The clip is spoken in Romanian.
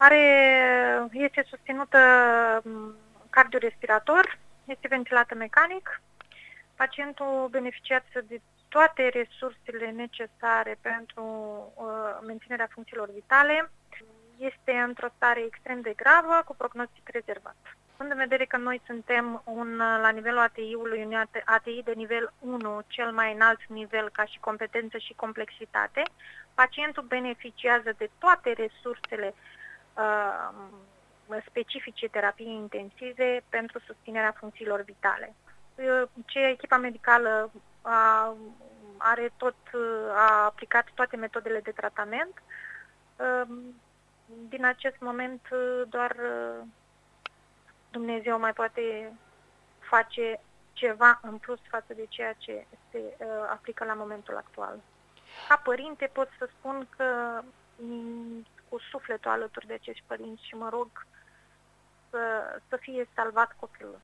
Este susținută cardiorespirator, este ventilată mecanic. Pacientul beneficiază de toate resursele necesare pentru menținerea funcțiilor vitale. Este într-o stare extrem de gravă, cu prognostic rezervat. Având în vedere că noi suntem la nivelul ATI-ului, un ATI de nivel 1, cel mai înalt nivel ca și competență și complexitate, pacientul beneficiază de toate resursele specifice terapiei intensive pentru susținerea funcțiilor vitale. Echipa medicală a aplicat toate metodele de tratament. Din acest moment doar Dumnezeu mai poate face ceva în plus față de ceea ce se aplică la momentul actual. Ca părinte pot să spun că cu sufletul alături de acești părinți și mă rog să fie salvat copilul.